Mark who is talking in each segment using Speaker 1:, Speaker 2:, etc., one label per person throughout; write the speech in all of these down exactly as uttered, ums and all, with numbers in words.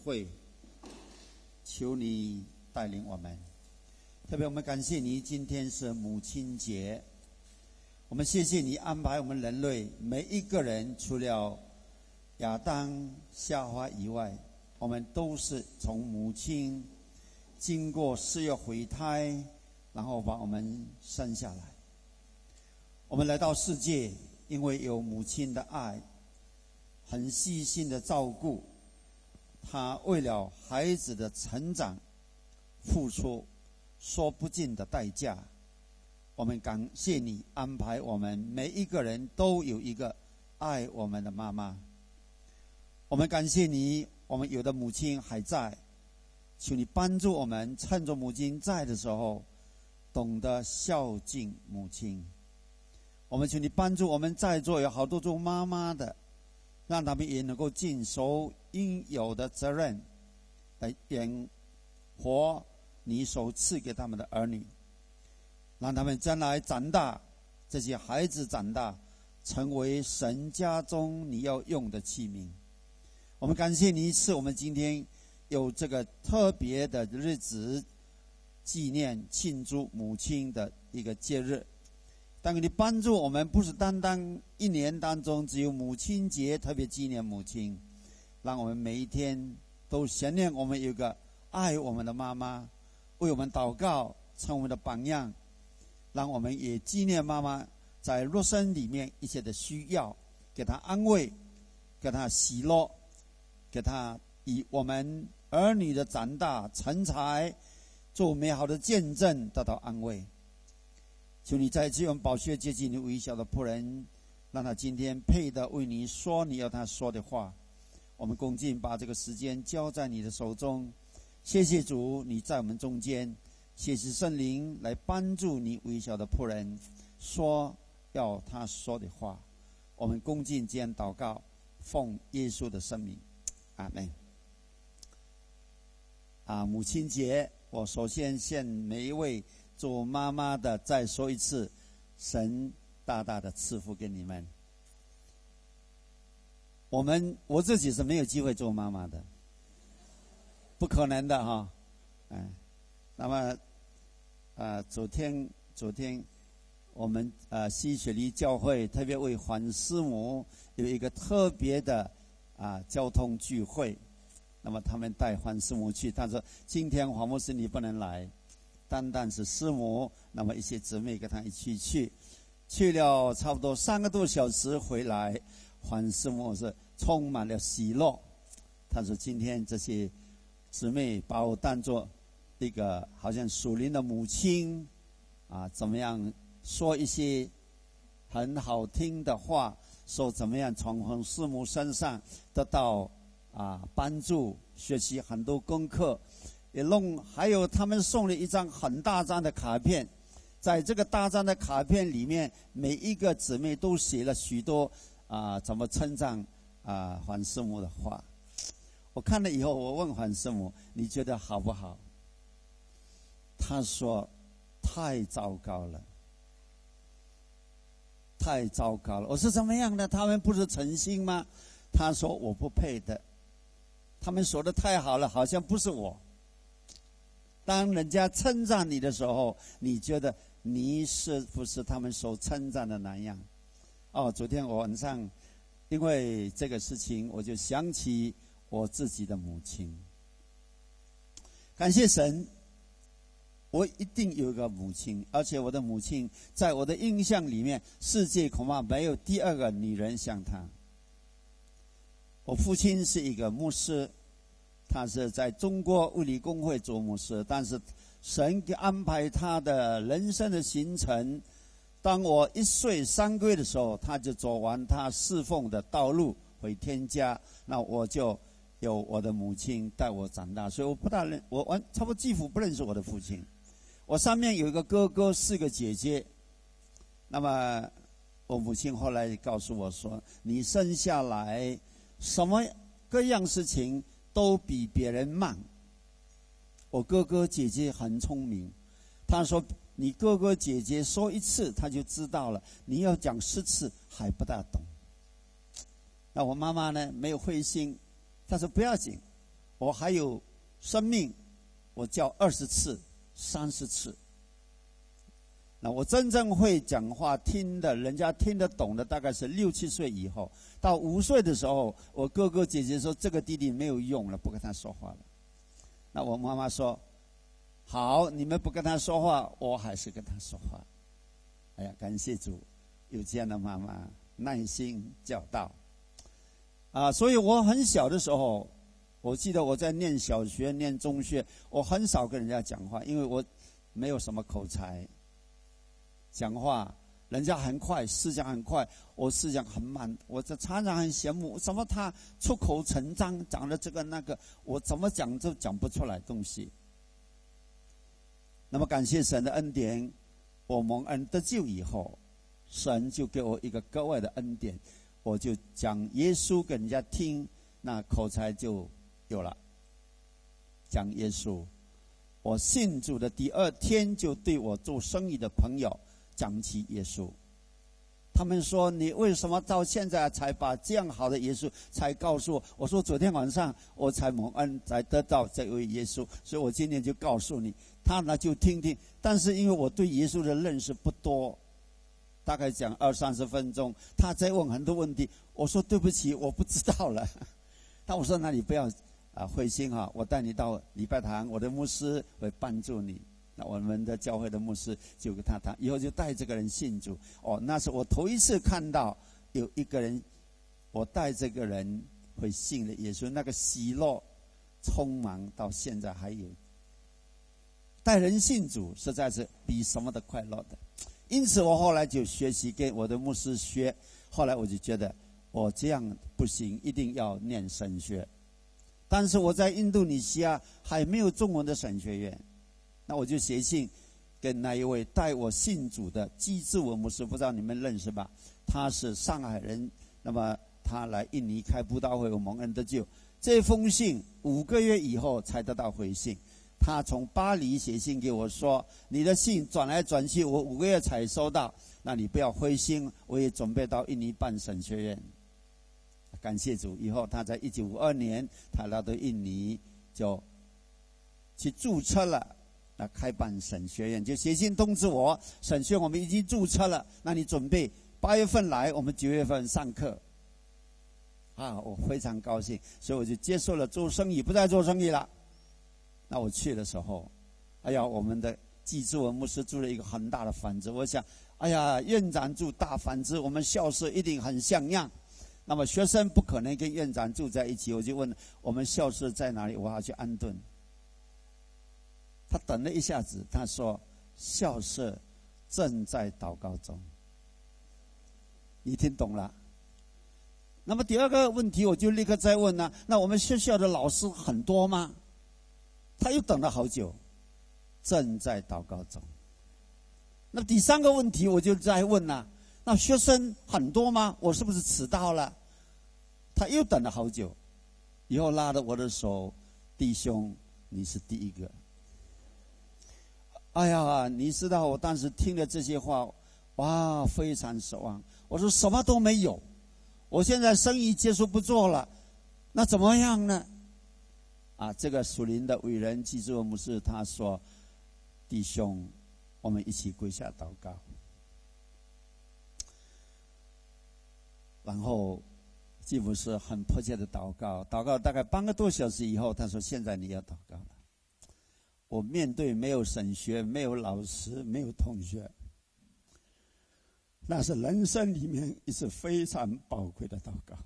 Speaker 1: 会，求你带领我们。特别我们感谢你，今天是母亲节，我们谢谢你安排我们人类每一个人，除了亚当夏娃以外，我们都是从母亲经过四月怀胎，然后把我们生下来。我们来到世界，因为有母亲的爱，很细心的照顾，她为了孩子的成长付出说不尽的代价。我们感谢你安排我们每一个人都有一个爱我们的妈妈。我们感谢你，我们有的母亲还在，求你帮助我们趁着母亲在的时候懂得孝敬母亲。我们求你帮助我们在座有好多做妈妈的，让他们也能够尽守应有的责任，来养活你所赐给他们的儿女，让他们将来长大，这些孩子长大成为神家中你要用的器皿。我们感谢你赐我们今天有这个特别的日子，纪念庆祝母亲的一个节日。但你帮助我们，不是单单一年当中只有母亲节特别纪念母亲，让我们每一天都想念我们有个爱我们的妈妈，为我们祷告，成我们的榜样，让我们也纪念妈妈在肉身里面一切的需要，给她安慰，给她喜乐，给她以我们儿女的长大成才做美好的见证得到安慰。求你再次用宝血接近你微小的仆人，让他今天配得为你说你要他说的话。我们恭敬把这个时间交在你的手中。谢谢主，你在我们中间，谢谢圣灵来帮助你微小的仆人说要他说的话。我们恭敬这样祷告，奉耶稣的圣名，阿们。啊，母亲节，我首先向每一位做妈妈的再说一次，神大大的赐福给你们。我们我自己是没有机会做妈妈的，不可能的哈。嗯，那么呃，昨天昨天我们呃西雪梨教会特别为黄师母有一个特别的啊交通聚会，那么他们带黄师母去，他说今天黄牧师你不能来，单单是师母，那么一些姊妹跟他一起去，去了差不多三个多小时回来，黄师母是充满了喜乐。他说今天这些姊妹把我当作一个好像属灵的母亲啊，怎么样说一些很好听的话，说怎么样从黄师母身上得到啊帮助，学习很多功课。也弄，还有他们送了一张很大张的卡片，在这个大张的卡片里面，每一个姊妹都写了许多啊、呃、怎么称赞啊黄师母的话。我看了以后，我问黄师母你觉得好不好？她说太糟糕了，太糟糕了。我说怎么样呢？他们不是诚心吗？她说我不配的，他们说的太好了，好像不是我。当人家称赞你的时候，你觉得你是不是他们所称赞的那样？哦，昨天我晚上因为这个事情，我就想起我自己的母亲。感谢神，我一定有一个母亲，而且我的母亲在我的印象里面，世界恐怕没有第二个女人像她。我父亲是一个牧师，他是在中国物理公会做牧师，但是神给安排他的人生的行程。当我一岁三个月的时候，他就走完他侍奉的道路回天家，那我就有我的母亲带我长大，所以我不大认，我完差不多几乎不认识我的父亲。我上面有一个哥哥，四个姐姐。那么我母亲后来告诉我说，你生下来什么各样事情都比别人慢。我哥哥姐姐很聪明，他说你哥哥姐姐说一次他就知道了，你要讲十次还不大懂。那我妈妈呢没有灰心，她说不要紧， 我还有生命，我叫二十次、三十次。那我真正会讲话、听的，人家听得懂的，大概是六七岁以后。到五岁的时候，我哥哥姐姐说这个弟弟没有用了，不跟他说话了。那我妈妈说：“好，你们不跟他说话，我还是跟他说话。”哎呀，感谢主，有这样的妈妈，耐心教导。啊，所以我很小的时候，我记得我在念小学、念中学，我很少跟人家讲话，因为我没有什么口才。讲话，人家很快，思想很快，我思想很慢。我这常常很羡慕，怎么他出口成章，讲的这个那个，我怎么讲都讲不出来东西。那么感谢神的恩典，我蒙恩得救以后，神就给我一个格外的恩典，我就讲耶稣给人家听，那口才就有了。讲耶稣，我信主的第二天就对我做生意的朋友讲起耶稣。他们说：“你为什么到现在才把这样好的耶稣才告诉我？”我说：“昨天晚上我才蒙恩，才得到这位耶稣，所以我今天就告诉你。”他呢就听听，但是因为我对耶稣的认识不多，大概讲二三十分钟，他在问很多问题。我说：“对不起，我不知道了。”但我说：“那你不要啊灰心哈，我带你到礼拜堂，我的牧师会帮助你。”那我们的教会的牧师就跟他谈，以后就带这个人信主。哦，那是我头一次看到有一个人，我带这个人会信了耶稣，那个喜乐充满到现在还有。带人信主实在是比什么都快乐的。因此我后来就学习跟我的牧师学，后来我就觉得我这样不行，一定要念神学。但是我在印度尼西亚还没有中文的神学院，那我就写信跟那一位带我信主的基志文牧师，不知道你们认识吧？他是上海人，那么他来印尼开布道会，我蒙恩得救。这封信五个月以后才得到回信。他从巴黎写信给我说：“你的信转来转去，我五个月才收到，那你不要灰心，我也准备到印尼办神学院。”感谢主，以后他在一九五二年他来到印尼就去注册了，那开办神学院，就写信通知我，神学院我们已经注册了，那你准备八月份来，我们九月份上课。啊，我非常高兴，所以我就接受了做生意，不再做生意了。那我去的时候，哎呀，我们的季志文牧师住了一个很大的房子，我想，哎呀，院长住大房子，我们校舍一定很像样。那么学生不可能跟院长住在一起，我就问我们校舍在哪里，我要去安顿。他等了一下子，他说校舍正在祷告中。你听懂了？那么第二个问题我就立刻再问了，那我们学校的老师很多吗？他又等了好久，正在祷告中。那第三个问题我就再问了，那学生很多吗？我是不是迟到了？他又等了好久，以后拉着我的手，弟兄，你是第一个。哎呀，你知道我当时听了这些话，哇，非常失望。我说什么都没有，我现在生意结束不做了，那怎么样呢？啊，这个属灵的伟人基志文牧师他说：“弟兄，我们一起跪下祷告。”然后基牧师很迫切的祷告，祷告大概半个多小时以后，他说：“现在你要祷告了。”我面对没有神学，没有老师，没有同学，那是人生里面一次非常宝贵的祷告。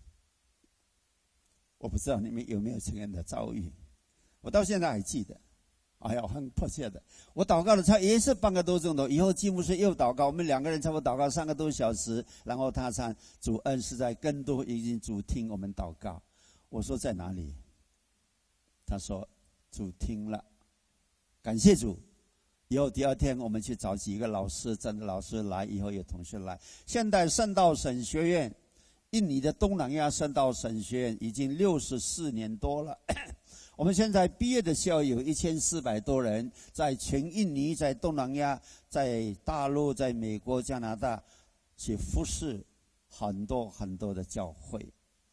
Speaker 1: 我不知道你们有没有这样的遭遇，我到现在还记得。哎呀，很迫切的，我祷告了差也是半个多钟头，以后季牧师又祷告，我们两个人差不多祷告三个多小时，然后他唱主恩是在更多已经主听我们祷告。我说在哪里？他说主听了，感谢主。以后第二天我们去找几个老师，真的老师来，以后有同学来。现在圣道神学院，印尼的东南亚圣道神学院已经六十四年多了。我们现在毕业的校友有一千四百多人，在全印尼，在东南亚，在大陆，在美国、加拿大去服侍很多很多的教会。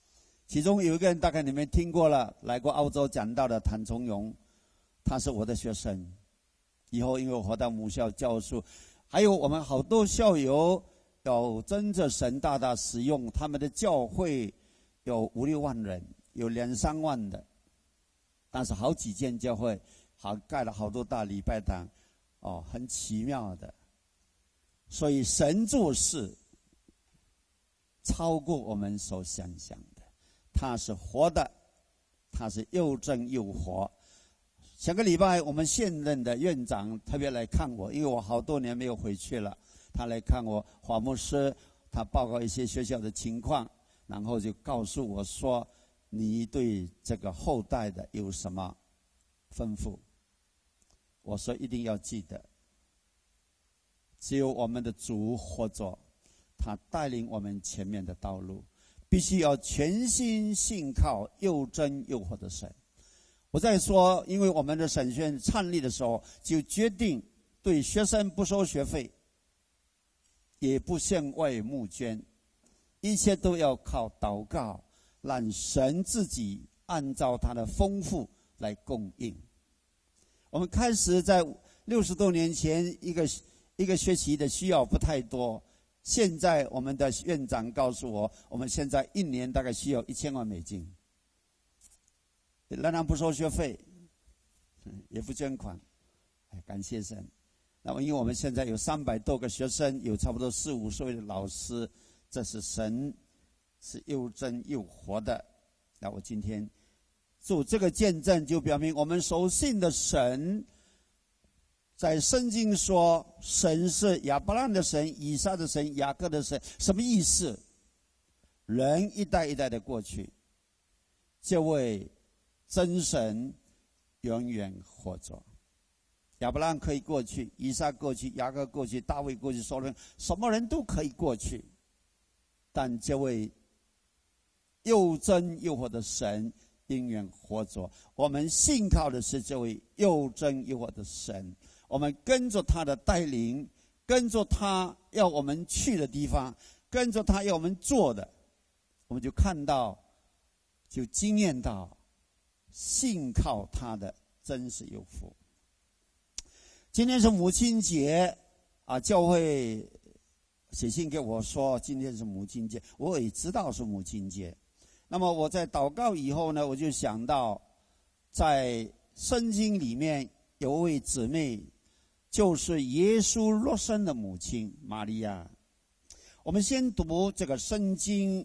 Speaker 1: 其中有一个人，大概你们听过了，来过澳洲讲道的谭崇荣，他是我的学生。以后因为我活到母校教书，还有我们好多校友有真着神大大使用，他们的教会有五六万人，有两三万的，但是好几间教会，好盖了好多大礼拜堂，哦，很奇妙的。所以神做事超过我们所想象的，他是活的，他是又真又活。上个礼拜我们现任的院长特别来看我，因为我好多年没有回去了，他来看我，华牧师他报告一些学校的情况，然后就告诉我说，你对这个后代的有什么吩咐？我说一定要记得，只有我们的主活着，他带领我们前面的道路，必须要全心信靠又真又活的神。我再说，因为我们的神学院创立的时候，就决定对学生不收学费，也不向外募捐，一切都要靠祷告，让神自己按照他的丰富来供应。我们开始在六十多年前，一个一个学期的需要不太多，现在我们的院长告诉我，我们现在一年大概需要一千万美金。仍然不收学费，也不捐款，感谢神。那么因为我们现在有三百多个学生，有差不多四五十位的老师，这是神是又真又活的。那我今天做这个见证，就表明我们所信的神，在圣经说神是亚伯拉罕的神、以撒的神、雅各的神，什么意思？人一代一代的过去，这位真神永远活着。亚伯拉罕可以过去，以撒过去，雅各过去，大卫过去，所罗门，什么人都可以过去。但这位又真又活的神永远活着。我们信靠的是这位又真又活的神，我们跟着他的带领，跟着他要我们去的地方，跟着他要我们做的，我们就看到，就经验到信靠他的真是有福。今天是母亲节啊，教会写信给我说今天是母亲节，我也知道是母亲节。那么我在祷告以后呢，我就想到在圣经里面有位姊妹，就是耶稣肉身的母亲玛利亚。我们先读这个圣经，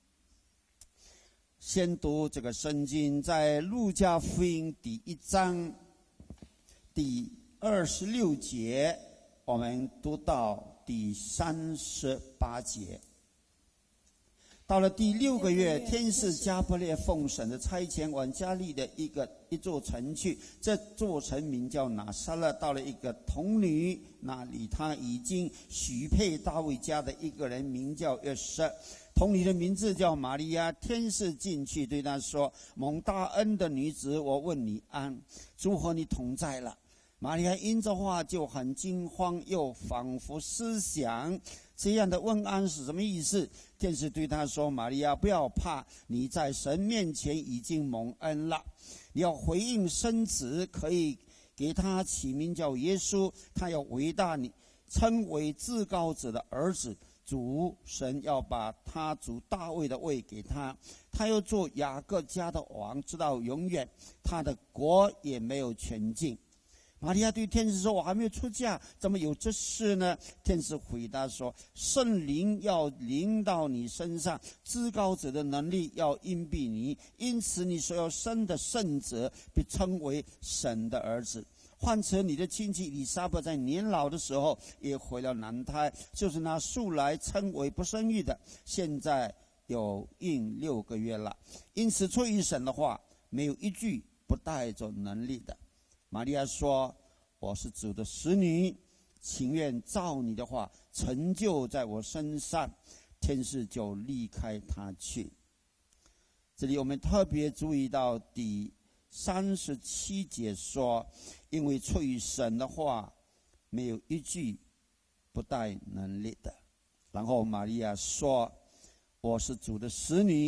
Speaker 1: 先读这个圣经，在路加福音第一章第二十六节，我们读到第三十八节。到了第六个月，天使加百列奉神的差遣，往加利的一个一座城去，这座城名叫拿撒勒。到了一个童女那里，她已经许配大卫家的一个人，名叫约瑟。童女的名字叫玛利亚。天使进去对她说：“蒙大恩的女子，我问你安，主和你同在了。”玛利亚因这话就很惊慌，又仿佛思想这样的问安是什么意思。天使对他说：“玛利亚，不要怕，你在神面前已经蒙恩了。你要回应生子，可以给他起名叫耶稣。他要伟大，你称为至高者的儿子。主神要把他主大卫的位给他，他要做雅各家的王，直到永远，他的国也没有全尽。”玛利亚对天使说：“我还没有出嫁，怎么有这事呢？”天使回答说：“圣灵要临到你身上，至高者的能力要荫庇你，因此你所要生的圣者被称为神的儿子。况且你的亲戚以利沙伯在年老的时候也怀了男胎，就是那素来称为不生育的，现在有孕六个月了。因此出于神的话，没有一句不带着能力的。”玛利亚说：“我是主的使女，情愿照你的话成就在我身上。”天使就离开他去。这里我们特别注意到第三十七节说：“因为出于神的话，没有一句不带能力的。”然后玛利亚说：“我是主的使女，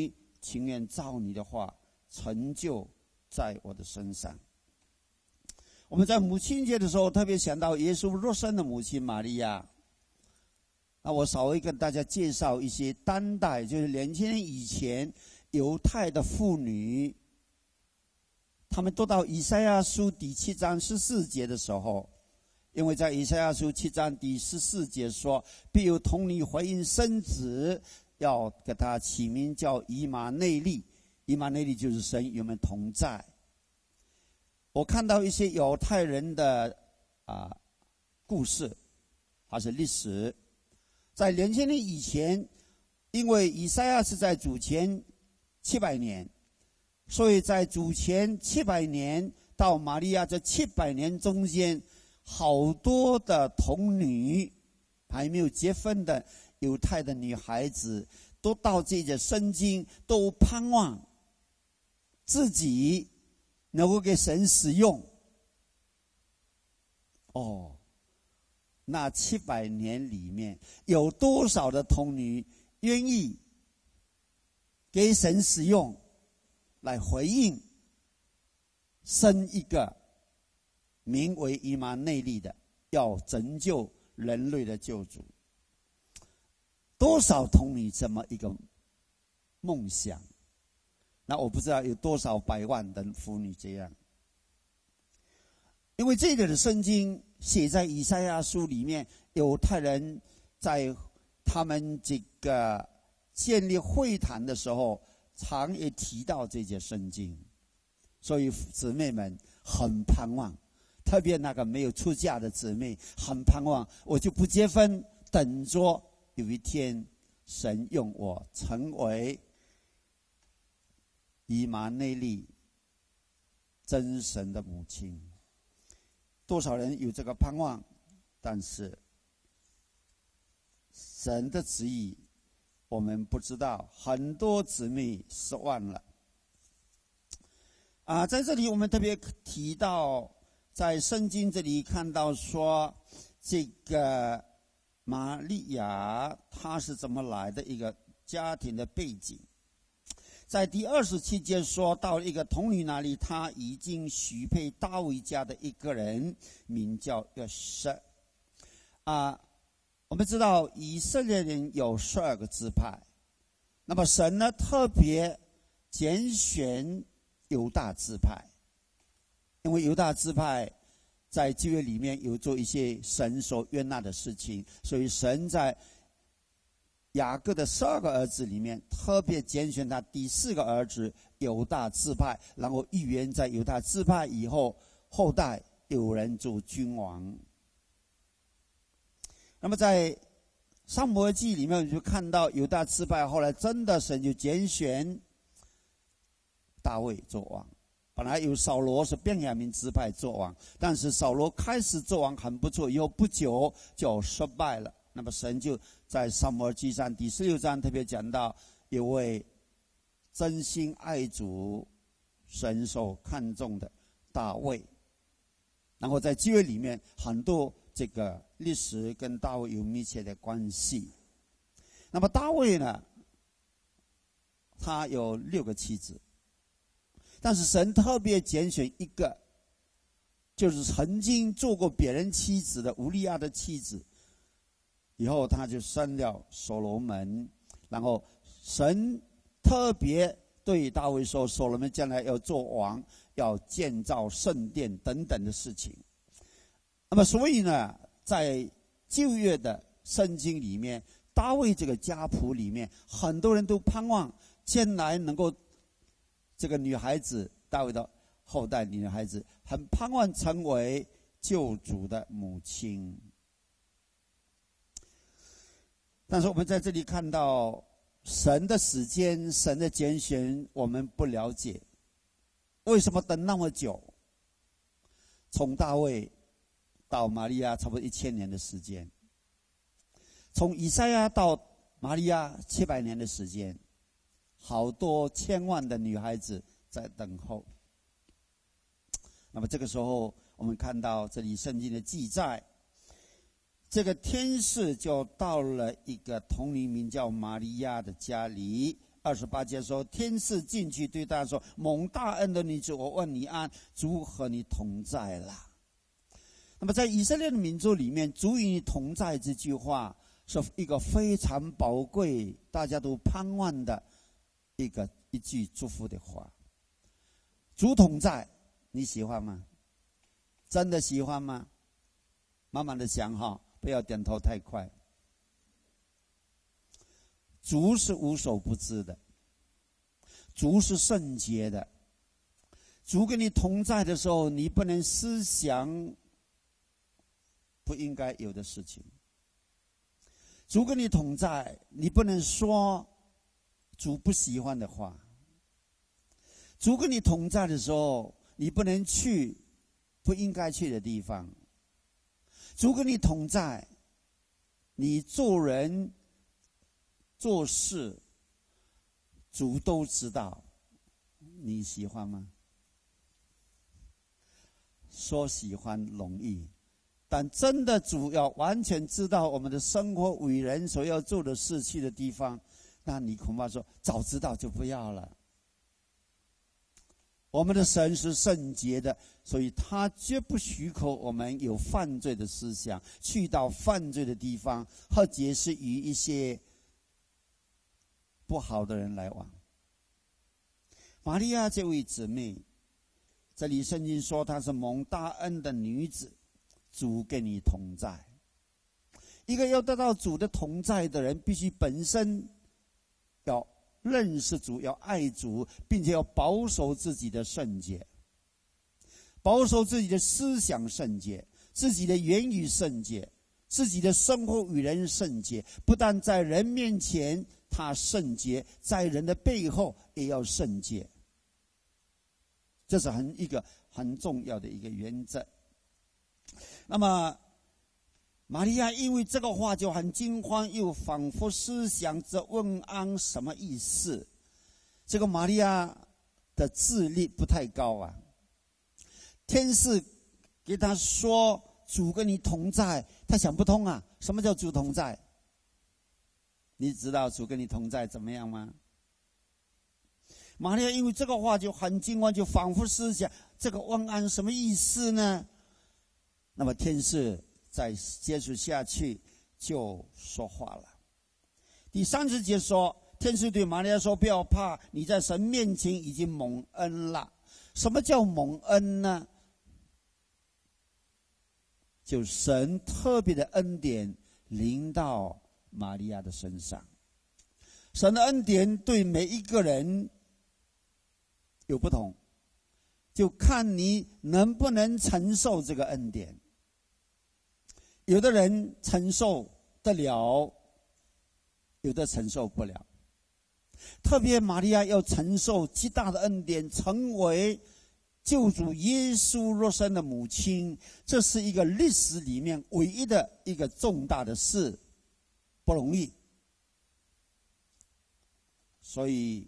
Speaker 1: 情愿照你的话成就在我的身上。我们在母亲节的时候特别想到耶稣肉身的母亲玛利亚。那我稍微跟大家介绍一些当代，就是两千年以前犹太的妇女，他们读到以赛亚书第七章十四节的时候，因为在以赛亚书七章第十四节说，必有童女怀孕生子，要给他起名叫以马内利。以马内利就是神与我们同在。我看到一些犹太人的啊故事，还是历史，在两千年以前，因为以赛亚是在主前七百年，所以在主前七百年到玛利亚这七百年中间，好多的童女还没有结婚的犹太的女孩子，都到这个圣经，都盼望自己能够给神使用。哦，那七百年里面有多少的童女愿意给神使用，来回应生一个名为以马内利的，要拯救人类的救主？多少童女这么一个梦想？那我不知道有多少百万的妇女这样。因为这个的圣经写在以赛亚书里面，犹太人在他们这个建立会堂的时候，常也提到这节圣经，所以姊妹们很盼望，特别那个没有出嫁的姊妹很盼望，我就不结婚，等着有一天神用我成为以马内利真神的母亲。多少人有这个盼望，但是神的旨意我们不知道，很多姊妹失望了。啊，在这里我们特别提到，在圣经这里看到说，这个玛利亚她是怎么来的一个家庭的背景。在第二十七节说到一个童女那里，她已经许配大卫家的一个人，名叫约瑟。啊，我们知道以色列人有十二个支派，那么神呢特别拣选犹大支派，因为犹大支派在旧约里面有做一些神所悦纳的事情，所以神在雅各的十二个儿子里面特别拣选他第四个儿子犹大支派，然后预言在犹大支派以后后代有人做君王。那么在撒母耳记里面就看到犹大支派后来真的神就拣选大卫做王。本来有扫罗是便雅悯支派做王，但是扫罗开始做王很不错，以后不久就失败了。那么神就在撒母耳记上第十六章特别讲到一位真心爱主、神所看重的大卫。然后在旧约里面很多这个历史跟大卫有密切的关系。那么大卫呢，他有六个妻子，但是神特别拣选一个，就是曾经做过别人妻子的乌利亚的妻子。以后他就生了所罗门，然后神特别对大卫说，所罗门将来要做王，要建造圣殿等等的事情。那么所以呢，在旧约的圣经里面，大卫这个家谱里面，很多人都盼望将来能够这个女孩子，大卫的后代女孩子，很盼望成为救主的母亲。但是我们在这里看到神的时间、神的拣选，我们不了解为什么等那么久。从大卫到玛利亚差不多一千年的时间，从以赛亚到玛利亚七百年的时间，好多千万的女孩子在等候。那么这个时候，我们看到这里圣经的记载。这个天使就到了一个童女名叫玛利亚的家里， 二十八节说，天使进去对他说：“蒙大恩的女子，我问你安，主和你同在了。”那么在以色列的民族里面，“主与你同在”这句话是一个非常宝贵、大家都盼望的一个一句祝福的话。主同在，你喜欢吗？真的喜欢吗？慢慢的想哈，不要点头太快。主是无所不知的，主是圣洁的。主跟你同在的时候，你不能思想不应该有的事情。主跟你同在，你不能说主不喜欢的话。主跟你同在的时候，你不能去不应该去的地方。主跟你同在，你做人做事，主都知道，你喜欢吗？说喜欢容易，但真的主要完全知道我们的生活为人所要做的事去的地方，那你恐怕说早知道就不要了。我们的神是圣洁的，所以他绝不许可我们有犯罪的思想，去到犯罪的地方，或者是与一些不好的人来往。玛利亚这位姊妹，这里圣经说她是蒙大恩的女子，主跟你同在。一个要得到主的同在的人，必须本身要认识主，要爱主，并且要保守自己的圣洁，保守自己的思想圣洁，自己的言语圣洁，自己的生活与人圣洁。不但在人面前他圣洁，在人的背后也要圣洁。这是很一个很重要的一个原则。那么玛利亚因为这个话就很惊慌，又仿佛思想着问安什么意思。这个玛利亚的智力不太高啊。天使给他说主跟你同在，他想不通啊。什么叫主同在？你知道主跟你同在怎么样吗？玛利亚因为这个话就很惊慌，就仿佛思想这个问安什么意思呢？那么天使再接触下去就说话了。第三十节说，天使对玛利亚说：“不要怕，你在神面前已经蒙恩了。”什么叫蒙恩呢？就神特别的恩典临到玛利亚的身上。神的恩典对每一个人有不同，就看你能不能承受这个恩典。有的人承受得了，有的承受不了。特别玛利亚要承受极大的恩典，成为救主耶稣肉身的母亲，这是一个历史里面唯一的一个重大的事，不容易。所以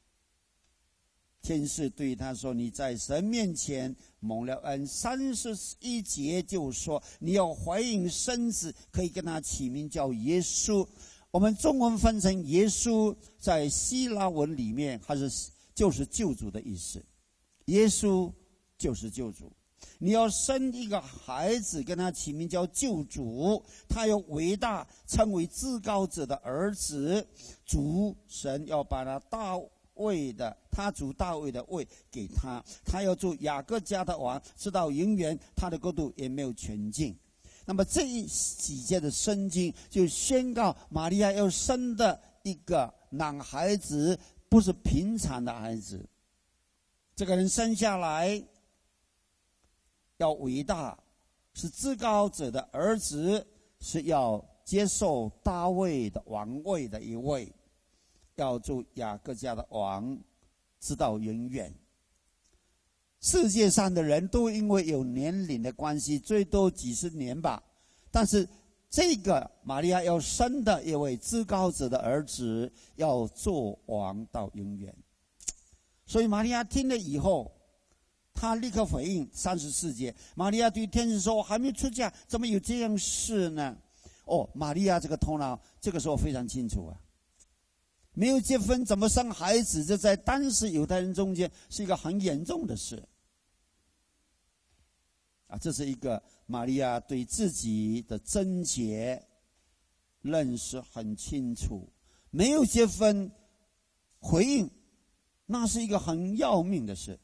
Speaker 1: 天使对他说：“你在神面前蒙了恩。”三十一节就说你要怀孕生子，可以跟他起名叫耶稣。我们中文翻成耶稣，在希腊文里面还是就是救主的意思。耶稣就是救主。你要生一个孩子，跟他起名叫救主，他要伟大，成为至高者的儿子。主神要把他大位的他主大卫的位给他，他要做雅各家的王，直到永远，他的国度也没有全尽。那么这一几节的圣经就宣告玛利亚要生的一个男孩子不是平常的孩子，这个人生下来要伟大，是至高者的儿子，是要接受大卫的王位的一位，要做雅各家的王，直到永远。世界上的人都因为有年龄的关系，最多几十年吧，但是这个玛利亚要生的一位至高者的儿子，要做王到永远。所以玛利亚听了以后，他立刻回应三十四节，玛利亚对天使说：“我还没出嫁，怎么有这样事呢？”哦，玛利亚这个头脑这个时候非常清楚啊。 没有结婚怎么生孩子？这在当时犹太人中间是一个很严重的事。啊，这是一个玛利亚对自己的贞洁认识很清楚，没有结婚回应，那是一个很要命的事。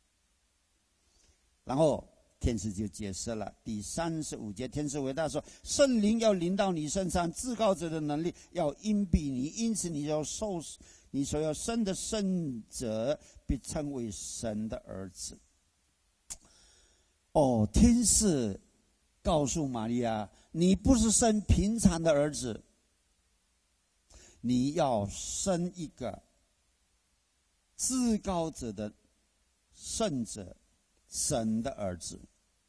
Speaker 1: 然后天使就解释了第三十五节，天使回答说：圣灵要临到你身上，至高者的能力要荫庇你，因此你要受你所要生的圣者必称为神的儿子。哦，天使告诉玛利亚，你不是生平常的儿子，你要生一个至高者的圣者，神的儿子。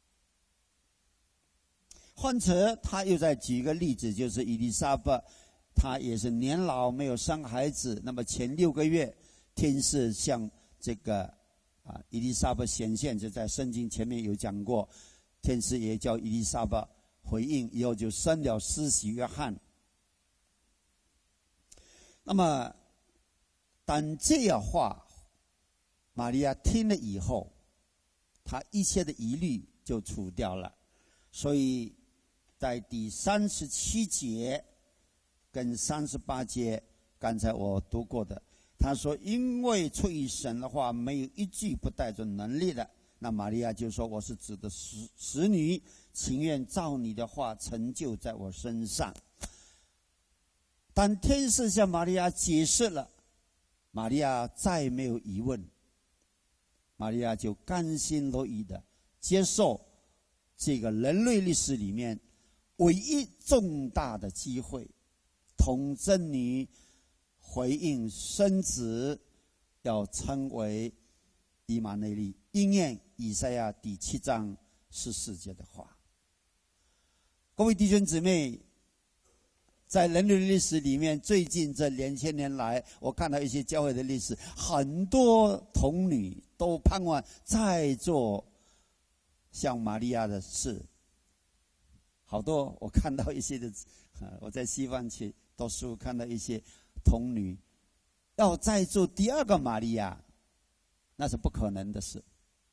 Speaker 1: 换词，他又再举一个例子，就是以利沙伯，他也是年老没有生孩子，那么前六个月，天使向这个啊以利沙伯显现，就在圣经前面有讲过，天使也叫以利沙伯回应，以后就生了施洗约翰。那么当这样话玛利亚听了以后，他一切的疑虑就除掉了。所以在第三十七节跟三十八节，刚才我读过的，他说因为出于神的话没有一句不带着能力的，那玛利亚就说我是指的使使女，情愿照你的话成就在我身上。当天使向玛利亚解释了，玛利亚再没有疑问，玛利亚就甘心乐意的接受这个人类历史里面唯一重大的机会，童贞女回应生子，要称为以马内利，应验以赛亚第七章十四节的话。各位弟兄姊妹，在人类历史里面，最近这两千年来，我看到一些教会的历史，很多童女都盼望再做像玛利亚的事。好多我看到一些的，我在西方去读书，看到一些童女要再做第二个玛利亚，那是不可能的事。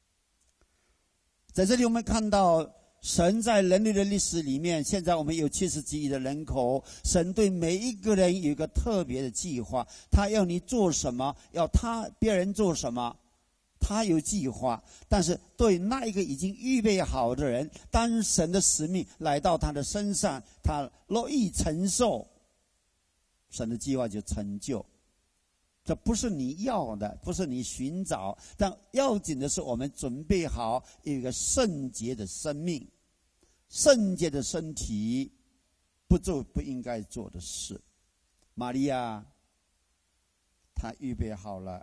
Speaker 1: 在这里我们看到神在人类的历史里面，现在我们有七十几亿的人口，神对每一个人有一个特别的计划，他要你做什么，要他别人做什么，他有计划。但是对那一个已经预备好的人，当神的使命来到他的身上，他乐意承受，神的计划就成就。这不是你要的，不是你寻找，但要紧的是我们准备好有一个圣洁的生命，圣洁的身体，不做不应该做的事。玛利亚她预备好了，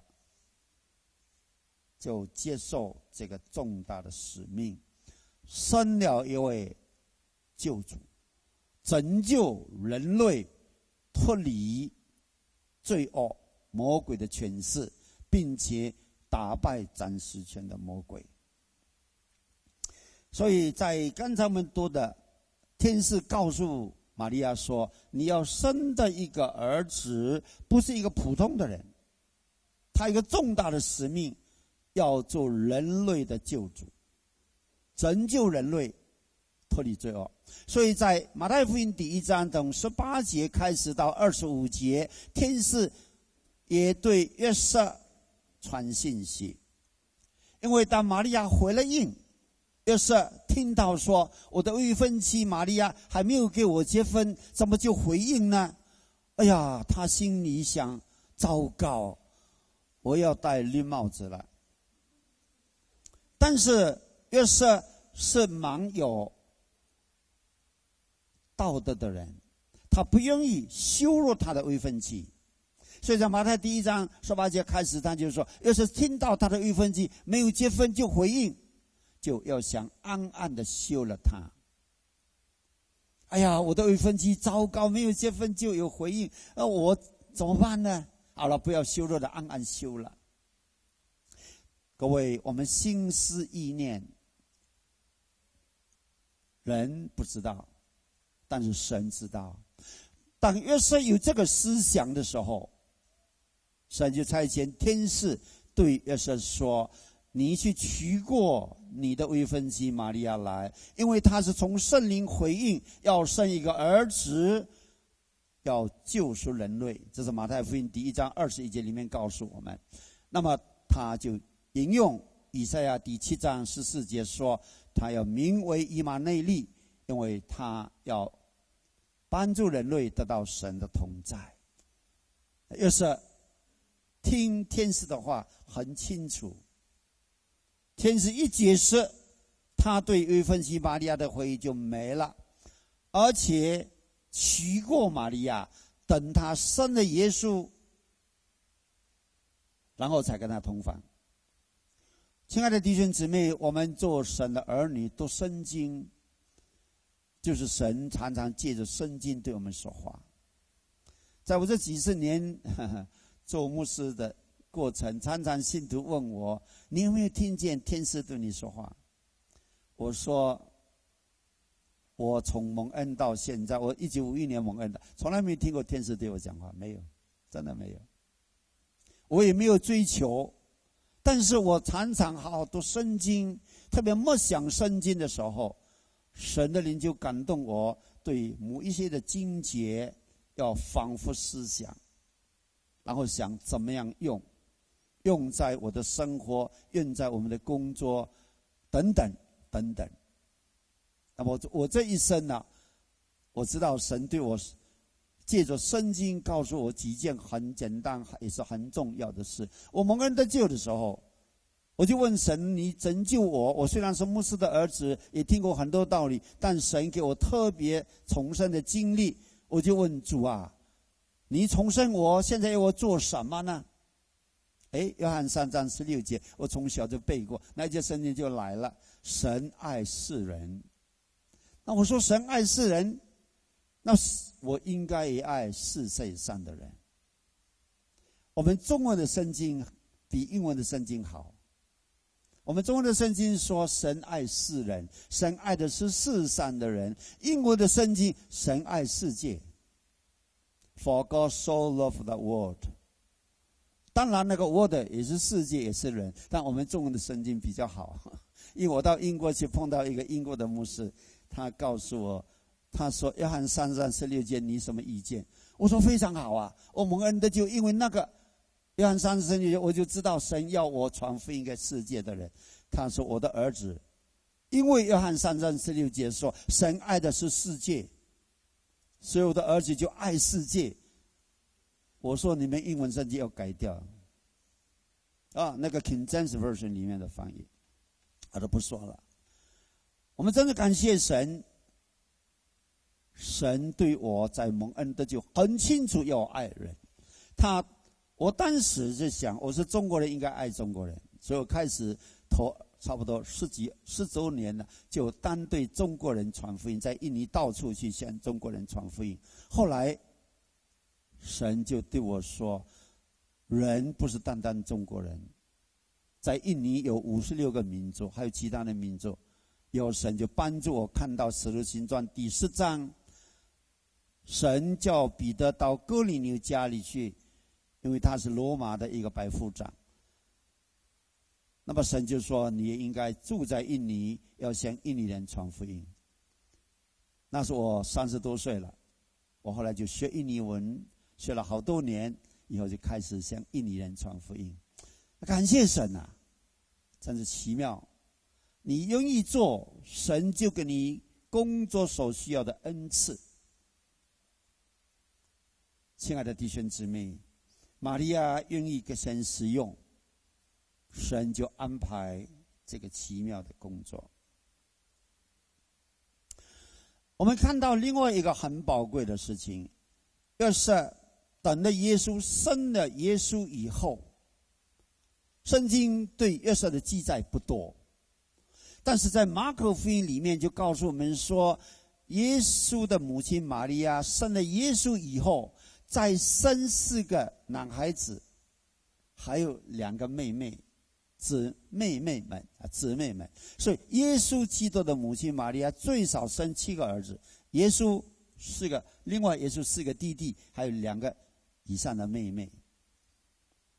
Speaker 1: 就接受这个重大的使命，生了一位救主，拯救人类脱离罪恶魔鬼的权势，并且打败掌实权的魔鬼。所以在刚才我们读的，天使告诉玛利亚说，你要生的一个儿子不是一个普通的人，他有一个重大的使命，要做人类的救主，拯救人类脱离罪恶。所以在马太福音第一章从十八节开始到二十五节，天使也对约瑟传信息。因为当玛利亚回了应，约瑟听到说我的未婚妻玛利亚还没有给我结婚，怎么就回应呢？哎呀，他心里想，糟糕，我要戴绿帽子了。但是约瑟是蛮有道德的人，他不愿意羞辱他的未婚妻。所以在马太第一章十八节开始，他就说，要是听到他的未婚妻没有结婚就回应，就要想暗暗的休了他。哎呀，我的未婚妻糟糕，没有结婚就有回应，那我怎么办呢？好了，不要羞辱了，暗暗休了。各位，我们心思意念，人不知道，但是神知道。当约瑟有这个思想的时候， 神就差遣天使对约瑟说：“你去娶过你的未婚妻玛利亚来，因为她是从圣灵回应，要生一个儿子，要救赎人类。”这是马太福音第一章二十一节里面告诉我们。那么他就引用以赛亚第七章十四节说：“他要名为以马内利，因为他要帮助人类得到神的同在。”约瑟听天使的话很清楚，天使一解释，他对未婚妻玛利亚的回忆就没了，而且娶过玛利亚，等他生了耶稣，然后才跟他同房。亲爱的弟兄姊妹，我们做神的儿女读圣经，就是神常常借着圣经对我们说话。在我这几十年呵呵做牧师的过程，常常信徒问我：“你有没有听见天使对你说话？”我说：“我从蒙恩到现在，我一九五一年蒙恩的，从来没有听过天使对我讲话，没有，真的没有。我也没有追求，但是我常常好好读圣经，特别默想圣经的时候，神的灵就感动我，对某一些的经节要反复思想，然后想怎么样用，用在我的生活，用在我们的工作，等等等等。那么我这一生呢、啊，我知道神对我借着圣经告诉我几件很简单也是很重要的事。我蒙恩得救的时候，我就问神：你拯救我，我虽然是牧师的儿子，也听过很多道理，但神给我特别重生的经历。我就问主啊，你重生我，现在要我做什么呢？诶，约翰三章十六节，我从小就背过，那一节圣经就来了：神爱世人。那我说神爱世人，那我应该也爱世界上的人。我们中文的圣经比英文的圣经好。我们中文的圣经说神爱世人，神爱的是世上的人。英文的圣经神爱世界。For God so loved the world。当然那个 world 也是世界也是人，但我们中文的圣经比较好。因为我到英国去碰到一个英国的牧师，他告诉我，他说约翰三章十六节你什么意见？我说非常好啊，我蒙恩的就因为那个约翰三章十六节，我就知道神要我传福音给世界的人。他说我的儿子，因为约翰三章十六节说神爱的是世界，所以我的儿子就爱世界。我说你们英文圣经要改掉啊，那个 King James Version 里面的翻译我都不说了。我们真的感谢神，神对我在蒙恩得救很清楚要爱人。他我当时就想，我是中国人应该爱中国人，所以我开始头差不多十几十周年了，就单对中国人传福音，在印尼到处去向中国人传福音。后来神就对我说，人不是单单中国人，在印尼有五十六个民族，还有其他的民族。有神就帮助我看到使徒行传第十章，神叫彼得到哥尼流家里去，因为他是罗马的一个百夫长。那么神就说，你也应该住在印尼，要向印尼人传福音。那是我三十多岁了，我后来就学印尼文，学了好多年，以后就开始向印尼人传福音。感谢神啊，真是奇妙。你愿意做，神就给你工作所需要的恩赐。亲爱的弟兄姊妹，玛利亚愿意给神使用，神就安排这个奇妙的工作。我们看到另外一个很宝贵的事情，就是等了耶稣生了耶稣以后，圣经对约瑟的记载不多，但是在马可福音里面就告诉我们说，耶稣的母亲玛利亚生了耶稣以后，再生四个男孩子，还有两个妹妹，姊妹妹们啊，姊妹们。所以耶稣基督的母亲玛利亚最少生七个儿子，耶稣四个，另外耶稣四个弟弟，还有两个以上的妹妹。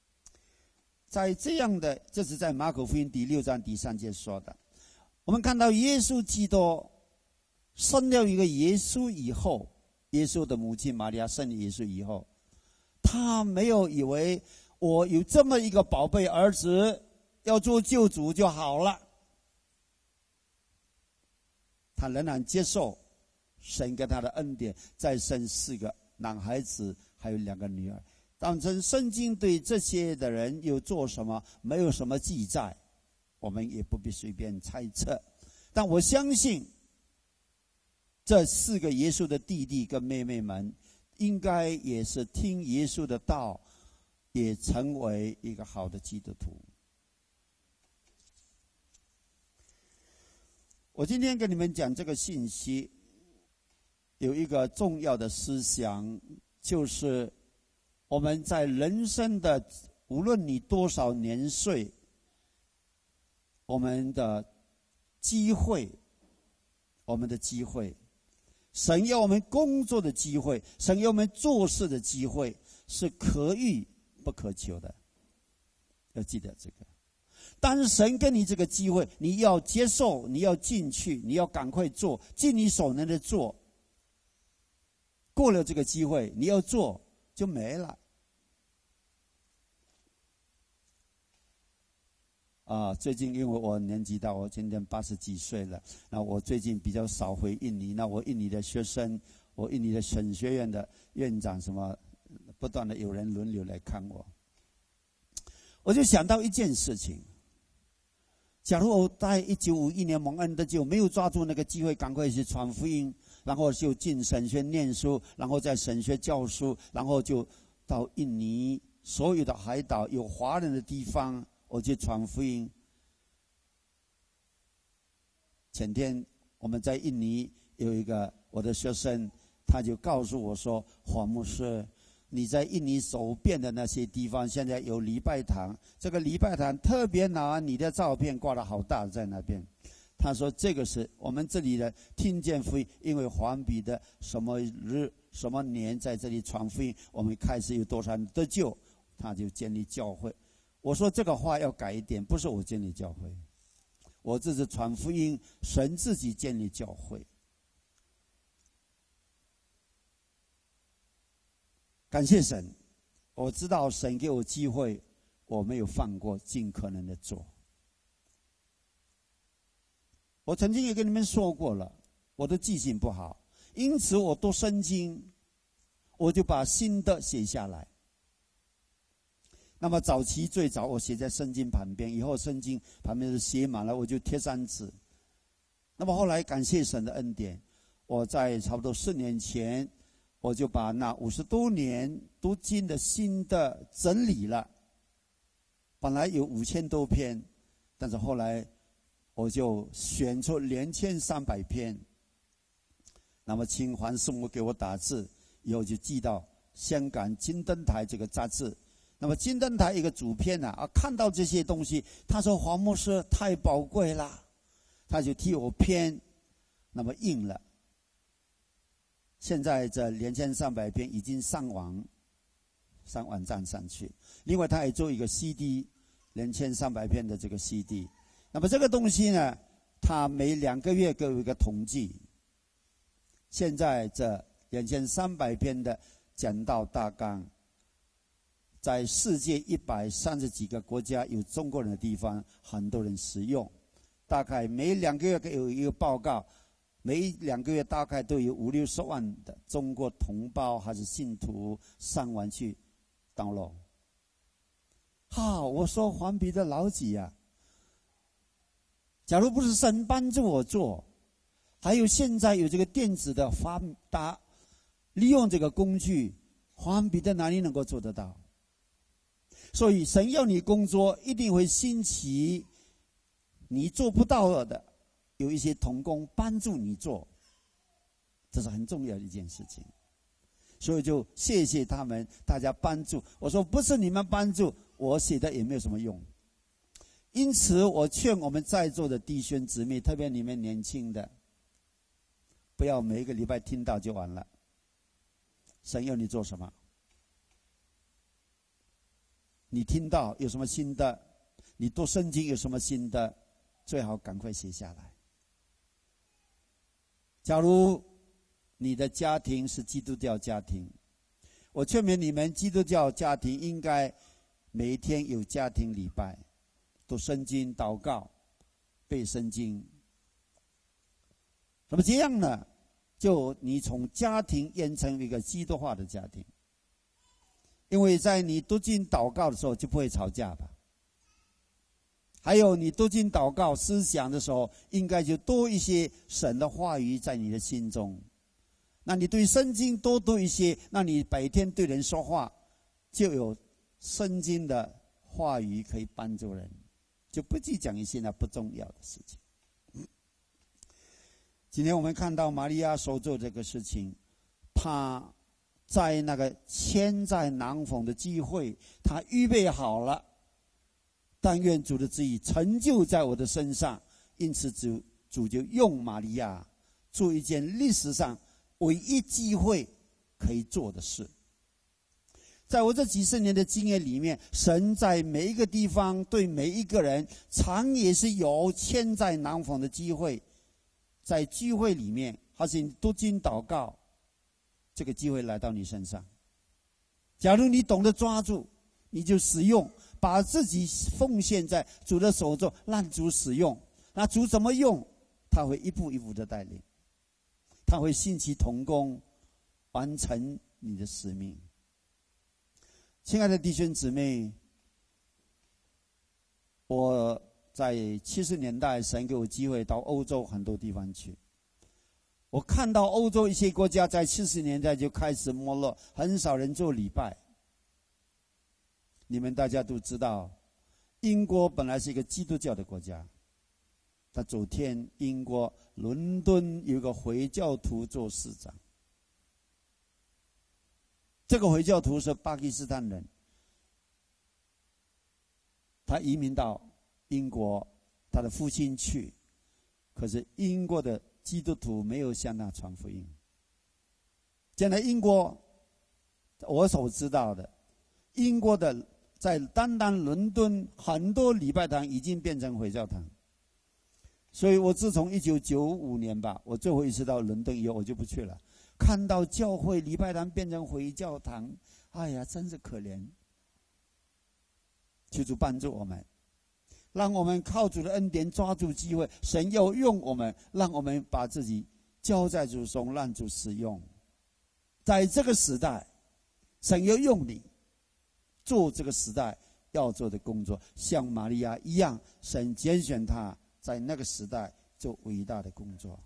Speaker 1: 在这样的，这是在马可福音第六章第三节说的。我们看到耶稣基督生了一个耶稣以后，耶稣的母亲玛利亚生了耶稣以后，他没有以为我有这么一个宝贝儿子要做救主就好了，他仍然接受神给他的恩典，再生四个男孩子，还有两个女儿。当真圣经对这些的人有做什么，没有什么记载，我们也不必随便猜测。但我相信，这四个耶稣的弟弟跟妹妹们，应该也是听耶稣的道，也成为一个好的基督徒。我今天跟你们讲这个信息，有一个重要的思想，就是我们在人生的无论你多少年岁，我们的机会，我们的机会，神要我们工作的机会，神要我们做事的机会，是可遇不可求的，要记得这个。但是神给你这个机会，你要接受，你要进去，你要赶快做，尽你所能的做。过了这个机会，你要做就没了。啊，最近因为我年纪大，我今年八十几岁了，那我最近比较少回印尼。那我印尼的学生，我印尼的神学院的院长什么，不断的有人轮流来看我。我就想到一件事情，假如我在一九五一年蒙恩得救，没有抓住那个机会，赶快去传福音，然后就进神学念书，然后在神学教书，然后就到印尼所有的海岛有华人的地方，我去传福音。前天我们在印尼有一个我的学生，他就告诉我说：“黄牧师，你在印尼走遍的那些地方，现在有礼拜堂，这个礼拜堂特别拿你的照片挂得好大在那边。”他说：“这个是我们这里的听见福音，因为黄彼得什么日什么年在这里传福音，我们开始有多少人得救，他就建立教会。”我说这个话要改一点，不是我建立教会，我这是传福音，神自己建立教会。感谢神，我知道神给我机会，我没有放过，尽可能的做。我曾经也跟你们说过了，我的记性不好，因此我读圣经，我就把心得写下来。那么早期最早我写在圣经旁边，以后圣经旁边是写满了，我就贴上纸。那么后来感谢神的恩典，我在差不多四年前，我就把那五十多年读经的心得整理了。本来有五千多篇，但是后来我就选出两千三百篇。那么请黄师母给我打字，以后就寄到香港金灯台这个杂志。那么金灯台一个主编啊，啊看到这些东西，他说黄牧师太宝贵了，他就替我编，那么印了。现在这两千三百篇已经上网，上网站上去。另外他也做一个 C D， 两千三百篇的这个 C D。那么这个东西呢，他每两个月给我一个统计。现在这两千三百篇的讲道大纲，在世界一百三十几个国家有中国人的地方，很多人使用。大概每两个月有一个报告，每两个月大概都有五六十万的中国同胞还是信徒上网去 download。好，我说黄彼得老几呀、啊？假如不是神帮助我做，还有现在有这个电子的发达，利用这个工具，黄彼得哪里能够做得到？所以神要你工作，一定会兴起你做不到的，有一些同工帮助你做，这是很重要的一件事情。所以就谢谢他们，大家帮助。我说不是你们帮助，我写的也没有什么用。因此我劝我们在座的弟兄姊妹，特别你们年轻的，不要每一个礼拜听到就完了。神要你做什么？ 你听到有什么新的，你读圣经有什么新的，最好赶快写下来。假如你的家庭是基督教家庭，我劝勉你们，基督教家庭应该每一天有家庭礼拜，读圣经、祷告、背圣经。那么这样呢，就你从家庭变成一个基督化的家庭。因为在你读经祷告的时候就不会吵架吧。还有你读经祷告思想的时候，应该就多一些神的话语在你的心中。那你对圣经多读一些，那你白天对人说话就有圣经的话语可以帮助人，就不去讲一些那不重要的事情。今天我们看到玛利亚所做这个事情，她在那个千载难逢的机会，她预备好了，但愿主的旨意成就在我的身上。因此主主就用玛利亚做一件历史上唯一机会可以做的事。在我这几十年的经验里面，神在每一个地方对每一个人常也是有千载难逢的机会。在聚会里面，还是你读经祷告，这个机会来到你身上。假如你懂得抓住，你就使用，把自己奉献在主的手中，让主使用。那主怎么用，他会一步一步的带领，他会兴起同工，完成你的使命。亲爱的弟兄姊妹，我在七十年代，神给我机会到欧洲很多地方去。我看到欧洲一些国家在七十年代就开始没落，很少人做礼拜。你们大家都知道，英国本来是一个基督教的国家，但昨天英国伦敦有个回教徒做市长。这个回教徒是巴基斯坦人，他移民到英国，他的父亲去，可是英国的基督徒没有向他传福音。现在英国，我所知道的，英国的在单单伦敦很多礼拜堂已经变成回教堂。所以我自从一九九五年吧，我最后一次到伦敦以后，我就不去了。看到教会礼拜堂变成回教堂，哎呀，真是可怜。求主帮助我们，让我们靠主的恩典抓住机会，神要用我们，让我们把自己交在主中，让主使用。在这个时代，神要用你做这个时代要做的工作，像玛利亚一样，神拣选他在那个时代做伟大的工作。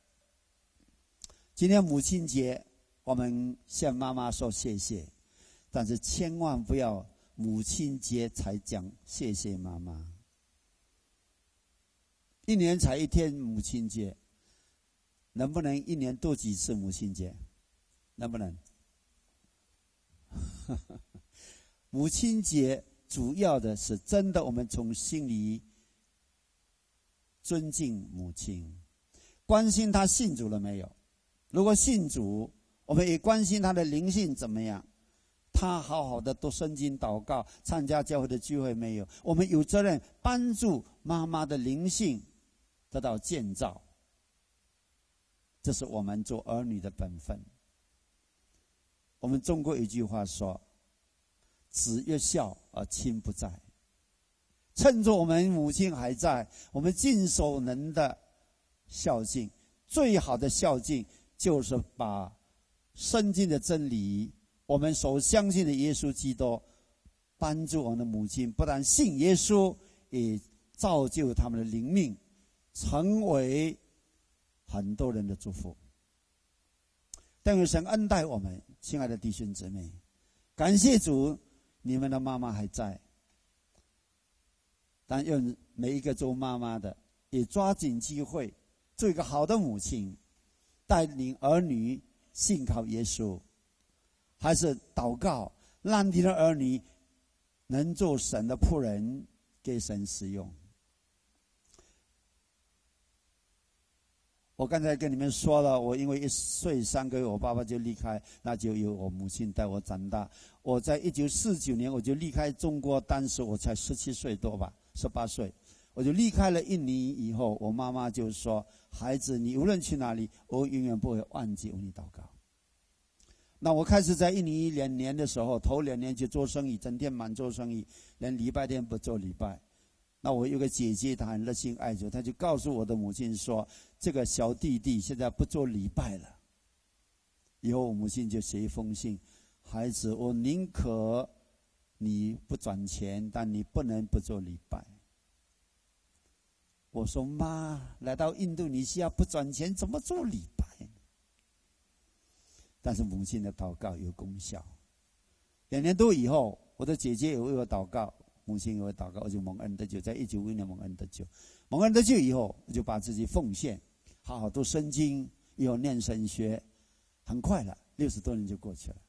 Speaker 1: 今天母亲节，我们向妈妈说谢谢，但是千万不要母亲节才讲谢谢妈妈。一年才一天母亲节，能不能一年多几次母亲节？能不能？母亲节主要的是真的，我们从心里尊敬母亲，关心她信主了没有。如果信主，我们也关心她的灵性怎么样，她好好的读圣经祷告，参加教会的聚会没有。我们有责任帮助妈妈的灵性得到建造，这是我们做儿女的本分。我们中国有一句话说，子曰孝而亲不在。趁着我们母亲还在，我们尽所能的孝敬。最好的孝敬就是把圣经的真理，我们所相信的耶稣基督，帮助我们的母亲不但信耶稣，也造就他们的灵命，成为很多人的祝福。但愿神恩待我们，亲爱的弟兄姊妹，感谢主，你们的妈妈还在。但愿每一个做妈妈的也抓紧机会，做一个好的母亲，带领儿女信靠耶稣，还是祷告，让你的儿女能做神的仆人，给神使用。 我刚才跟你们说了，我因为一岁三个月，我爸爸就离开，那就由我母亲带我长大。我在一九四九年我就离开中国，当时我才十七岁多吧，十八岁，我就离开了印尼以后，我妈妈就说：“孩子，你无论去哪里，我永远不会忘记为你祷告。”那我开始在印尼两年的时候，头两年去做生意，整天忙做生意，连礼拜天不做礼拜。那我有个姐姐，她很热心爱主，她就告诉我的母亲说：“这个小弟弟现在不做礼拜了。”以后我母亲就写一封信：“孩子，我宁可你不赚钱，但你不能不做礼拜。”我说：“妈，来到印度尼西亚不赚钱，怎么做礼拜？”但是母亲的祷告有功效。两年多以后，我的姐姐也为我祷告，母亲也为我祷告，我就蒙恩得救。在一九五一年蒙恩得救，蒙恩得救以后，我就把自己奉献，好好读圣经，以后念神学，很快了，六十多年就过去了。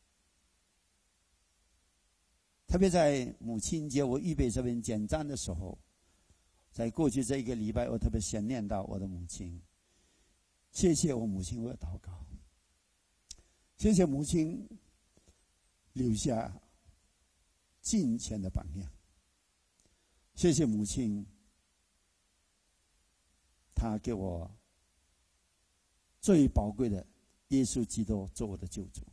Speaker 1: 特别在母亲节，我预备这边简章的时候，在过去这一个礼拜，我特别想念到我的母亲，谢谢我母亲为我祷告。谢谢母亲留下敬虔的榜样，谢谢母亲，她给我最宝贵的耶稣基督做我的救主。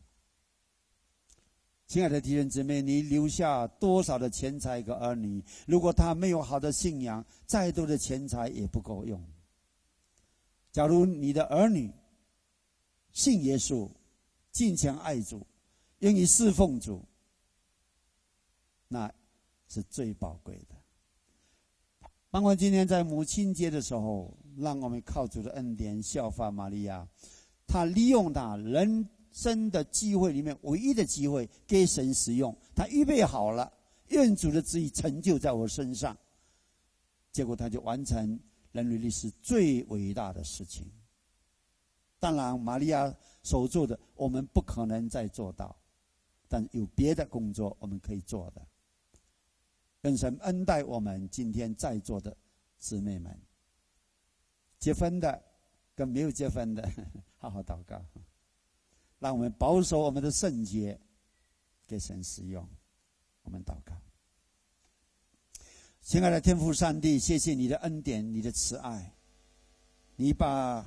Speaker 1: 亲爱的弟兄姊妹，你留下多少的钱财给儿女，如果他没有好的信仰，再多的钱财也不够用。假如你的儿女信耶稣，敬虔爱主，愿意侍奉主，那是最宝贵的。盼望今天在母亲节的时候，让我们靠主的恩典效法玛利亚，她利用她人生的机会里面唯一的机会给神使用，她预备好了，愿主的旨意成就在我身上，结果她就完成人类历史最伟大的事情。当然玛利亚所做的我们不可能再做到，但有别的工作我们可以做的。愿神恩待我们今天在座的姊妹们，结婚的跟没有结婚的，好好祷告，让我们保守我们的圣洁，给神使用。我们祷告。亲爱的天父上帝，谢谢你的恩典，你的慈爱，你把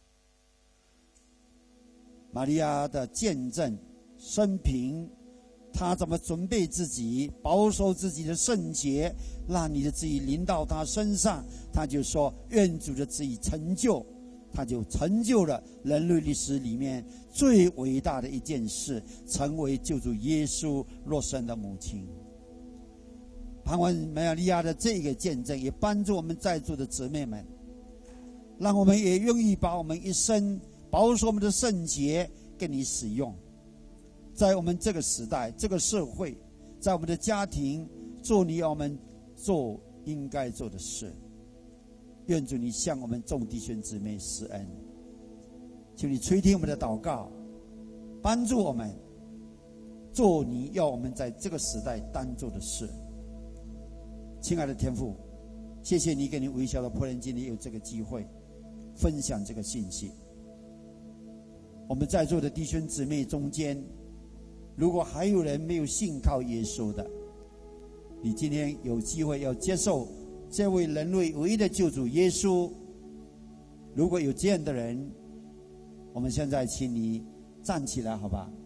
Speaker 1: 玛利亚的见证生平，他怎么准备自己，保守自己的圣洁，让你的旨意临到他身上，他就说愿主的旨意成就，他就成就了人类历史里面最伟大的一件事，成为救主耶稣肉身的母亲。盼望玛利亚的这个见证也帮助我们在座的姊妹们，让我们也愿意把我们一生保守我们的圣洁给你使用，在我们这个时代这个社会，在我们的家庭做你要我们做应该做的事。愿主你向我们众弟兄姊妹施恩，求你垂听我们的祷告，帮助我们做你要我们在这个时代当做的事。亲爱的天父，谢谢你给你微小的仆人今天有这个机会分享这个信息。我们在座的弟兄姊妹中间，如果还有人没有信靠耶稣的，你今天有机会要接受这位人类唯一的救主耶稣。如果有这样的人，我们现在请你站起来好吧。